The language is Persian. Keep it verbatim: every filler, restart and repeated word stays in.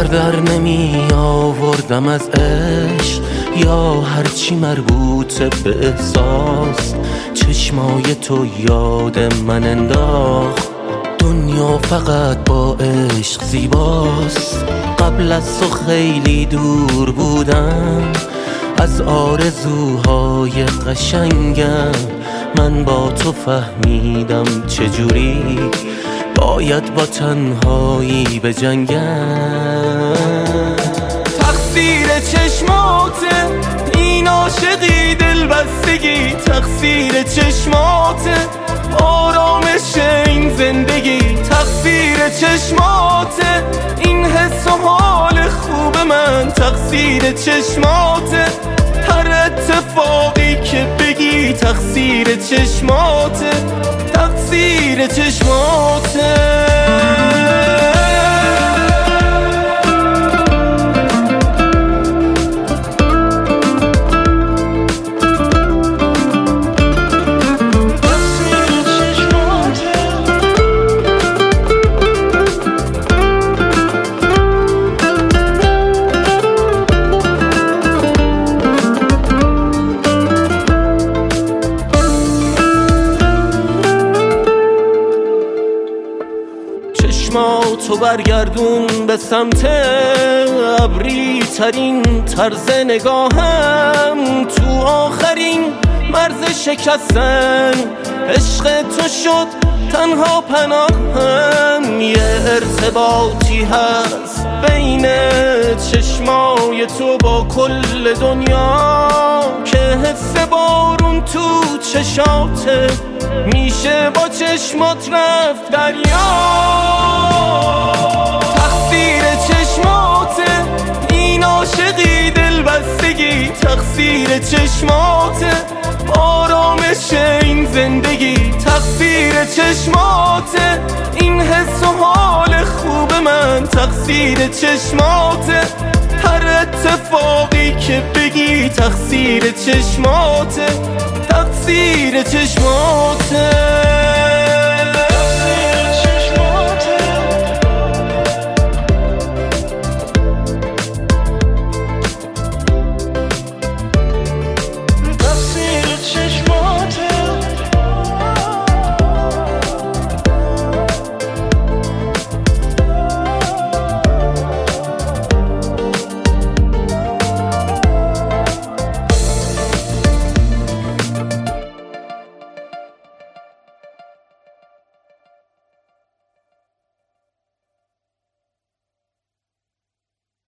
در نمی آوردم از عشق یا هرچی مربوط به احساس. چشمای تو یاد من انداخت دنیا فقط با عشق زیباست. قبل از تو خیلی دور بودم از آرزوهای قشنگم. من با تو فهمیدم چجوری باید با تنهایی بجنگم. تقصیر چشماته این عاشقی دلبستگی، تقصیر چشماته آرامش این زندگی، تقصیر چشماته این حس و حال خوب من، تقصیر چشماته هر اتفاقی که بگی، تقصیر چشماته تقصیر چشماته. چشماتو برگردون به سمت ابری ترین طرز نگاهم، تو آخرین مرز شکستن عشق تو شد تنها پناهم. یه ارتباطی هست بین چشمای تو با کل دنیا که حس بارون تو چشاته میشه با چشمات رفت دریا. تقصیر چشماته این عاشقی دلبستگی، تقصیر چشماته آرامش این زندگی، تقصیر چشماته این حس و حال خوب من، تقصیر چشماته هر اتفاقی که بگی، تقصیر چشماته تقصیر چشماته.